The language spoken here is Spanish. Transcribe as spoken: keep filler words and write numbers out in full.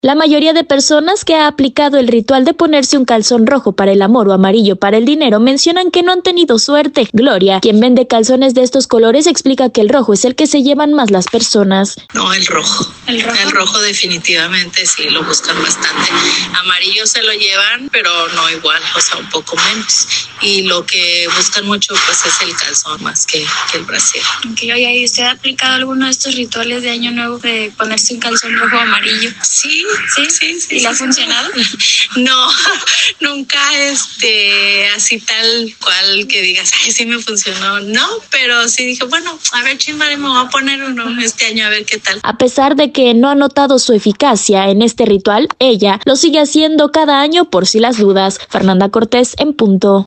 La mayoría de personas que ha aplicado el ritual de ponerse un calzón rojo para el amor o amarillo para el dinero mencionan que no han tenido suerte. Gloria, quien vende calzones de estos colores, explica que el rojo es el que se llevan más las personas. No, el rojo. ¿El rojo? El rojo definitivamente sí, lo buscan bastante. Amarillo se lo llevan, pero no igual, o sea, un poco menos. Y lo que buscan mucho pues es el calzón más que, que el brasier. Okay, oye, ¿y usted ha aplicado alguno de estos rituales de Año Nuevo de ponerse un calzón rojo o amarillo? Sí. ¿Sí? Sí, sí. ¿Y le ha funcionado? No, nunca este así tal cual que digas, ay, sí me funcionó. No, pero sí dije, bueno, a ver, chimare, me voy a poner uno este año a ver qué tal. A pesar de que no ha notado su eficacia en este ritual, ella lo sigue haciendo cada año por si las dudas. Fernanda Cortés en Punto.